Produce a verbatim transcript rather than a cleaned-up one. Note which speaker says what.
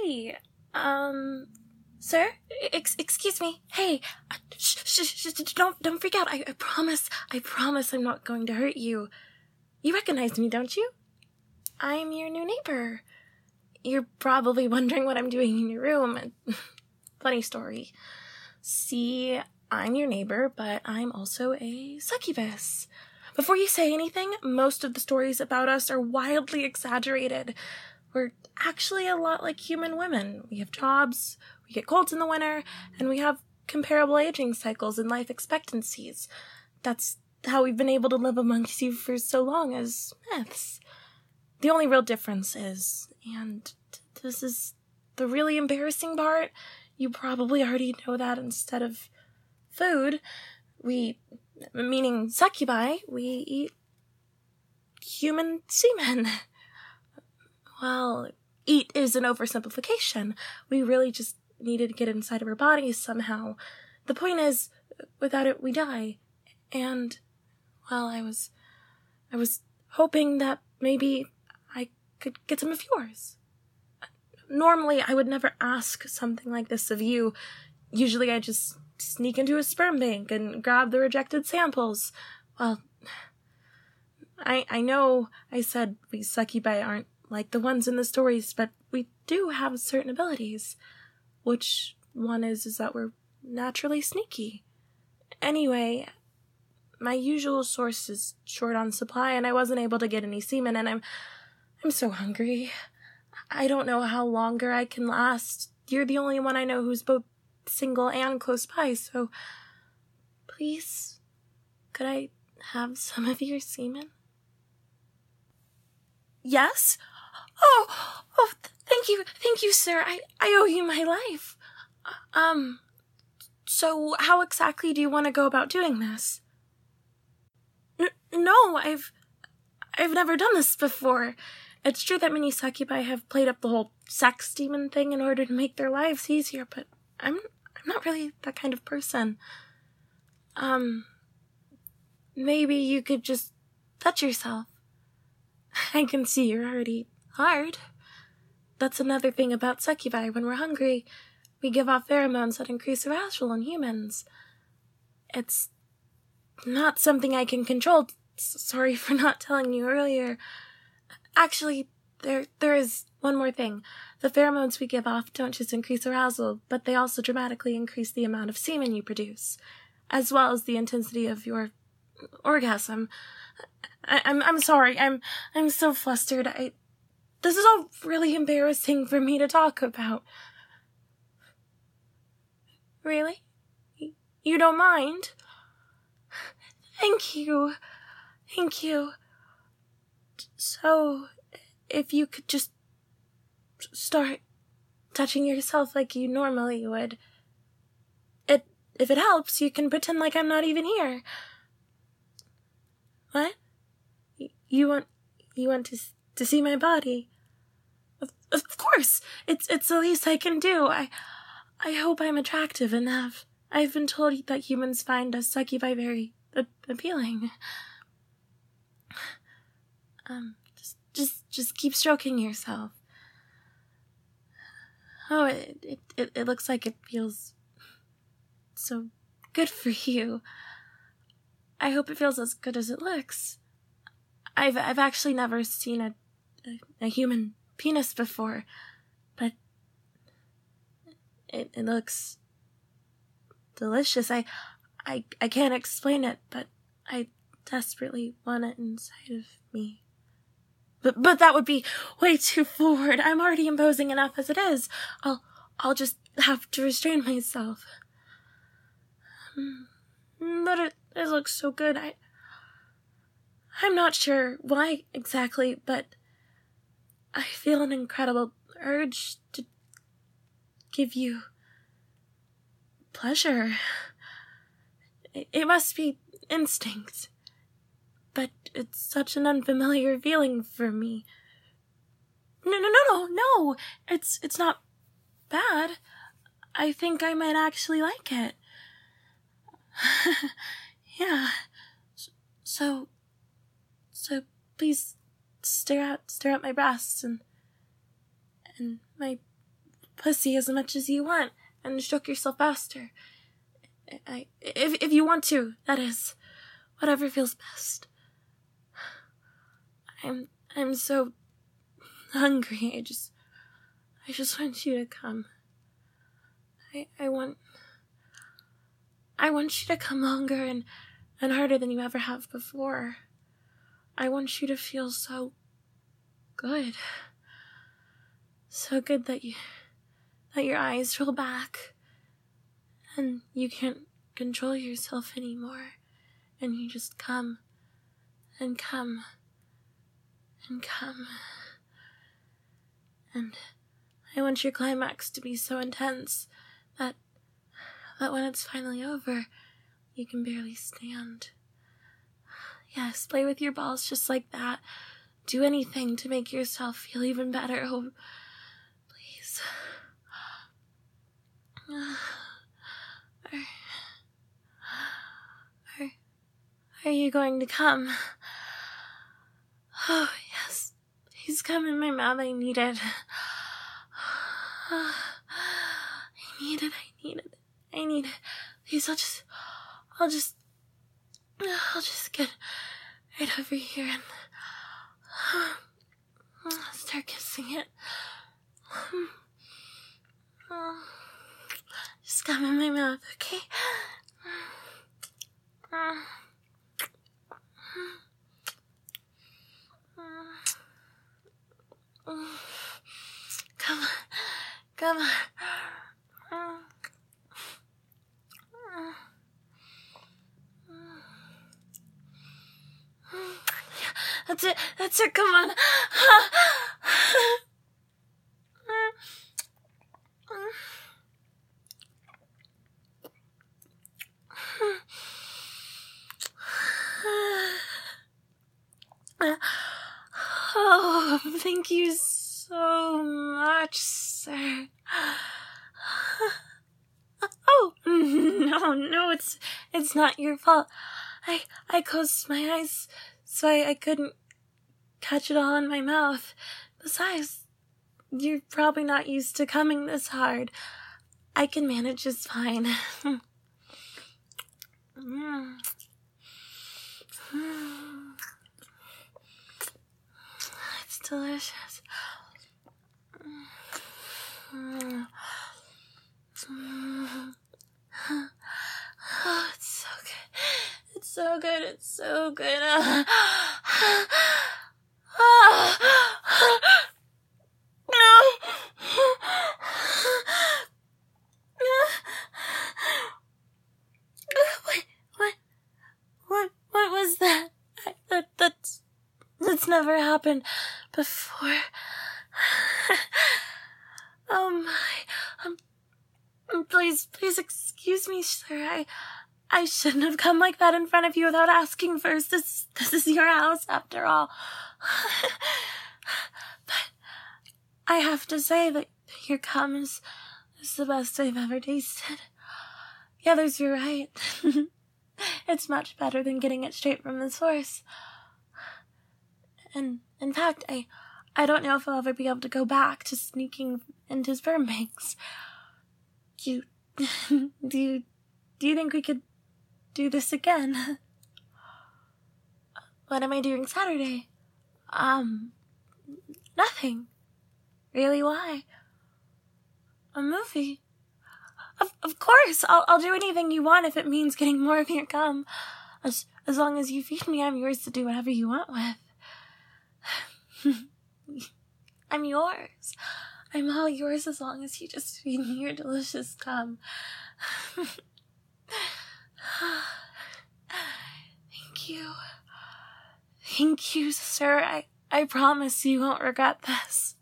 Speaker 1: Hey, um, sir? Ex- excuse me. Hey, uh, sh- sh- sh- don't, don't freak out. I, I promise, I promise I'm not going to hurt you. You recognize me, don't you? I'm your new neighbor. You're probably wondering what I'm doing in your room. Funny story. See, I'm your neighbor, but I'm also a succubus. Before you say anything, most of the stories about us are wildly exaggerated. We're actually a lot like human women. We have jobs, we get colds in the winter, and we have comparable aging cycles and life expectancies. That's how we've been able to live amongst you for so long as myths. The only real difference is, and this is the really embarrassing part, you probably already know that instead of food, we, meaning succubi, we eat human semen. Well, eat is an oversimplification. We really just needed to get inside of our bodies somehow. The point is, without it, we die. And, well, I was, I was hoping that maybe I could get some of yours. Normally, I would never ask something like this of you. Usually, I just sneak into a sperm bank and grab the rejected samples. Well, I I know I said we succubi aren't like the ones in the stories, but we do have certain abilities. Which one is is that we're naturally sneaky. Anyway, my usual source is short on supply, and I wasn't able to get any semen, and I'm I'm so hungry. I don't know how longer I can last. You're the only one I know who's both single and close by, so please, could I have some of your semen? Yes? Oh, oh, thank you, thank you, sir. I, I owe you my life. Um, so how exactly do you want to go about doing this? N- no, I've, I've never done this before. It's true that many succubi have played up the whole sex demon thing in order to make their lives easier, but I'm, I'm not really that kind of person. Um, maybe you could just touch yourself. I can see you're already hard. That's another thing about succubi. When we're hungry, we give off pheromones that increase arousal in humans. It's not something I can control. S- sorry for not telling you earlier. Actually, there there is one more thing. The pheromones we give off don't just increase arousal, but they also dramatically increase the amount of semen you produce, as well as the intensity of your orgasm. I, I'm I'm sorry. I'm I'm so flustered. I this is all really embarrassing for me to talk about. Really? You don't mind? Thank you. Thank you. So, if you could just start touching yourself like you normally would. It if it helps, you can pretend like I'm not even here. What? You want you want to to see my body? Of, of course. It's it's the least I can do. I I hope I'm attractive enough. I've been told that humans find us succubi very a- appealing. Um, just just just keep stroking yourself. Oh, it it it, it looks like it feels so good for you. I hope it feels as good as it looks. I've I've actually never seen a a, a human penis before, but it it looks delicious. I I I can't explain it, but I desperately want it inside of me. But but that would be way too forward. I'm already imposing enough as it is. I'll I'll just have to restrain myself. But it, it looks so good. I I'm not sure why exactly, but I feel an incredible urge to give you pleasure. It, it must be instinct, but it's such an unfamiliar feeling for me. No, no, no, no, no. It's it's not bad. I think I might actually like it. Yeah. So, so please stare at stare at my breasts and and my pussy as much as you want and stroke yourself faster. I, if, if you want to, that is. Whatever feels best. I'm, I'm so hungry. I just, I just want you to come. I, I want, I want you to come longer and, and harder than you ever have before. I want you to feel so good. So good that you, that your eyes roll back and you can't control yourself anymore. And you just come and come and come. And I want your climax to be so intense that, that when it's finally over, you can barely stand. Yes, play with your balls just like that. Do anything to make yourself feel even better. Oh, please. Are, are, are you going to come? Oh, yes. Please come in my mouth. I need it. I need it. I need it. I need it. Please, I'll just, I'll just, I'll just get right over here and start kissing it. Just come in my mouth, okay? Come on, come on. That's it, that's it, come on. Oh, thank you so much, sir. Oh, no, no, it's, it's not your fault. I, I closed my eyes so I, I couldn't catch it all in my mouth. Besides, you're probably not used to coming this hard. I can manage just fine. mm. It's delicious. Mm. Mm. Oh, it's so good. It's so good. It's so good. Uh, uh, what, what, what, what was that? I, that, that's, that's never happened before. Oh my, um, please, please excuse me, sir. I, I shouldn't have come like that in front of you without asking first. This, this is your house after all. But I have to say that your cum is, is the best I've ever tasted. The others were right. It's much better than getting it straight from the source. And, in fact, I, I don't know if I'll ever be able to go back to sneaking into sperm banks. Do you, do you, do you think we could do this again? What am I doing Saturday? Um, nothing. Really, why? A movie? Of, of course, I'll, I'll do anything you want if it means getting more of your cum. As, as long as you feed me, I'm yours to do whatever you want with. I'm yours. I'm all yours as long as you just feed me your delicious cum. Thank you. Thank you, sir. I, I promise you won't regret this.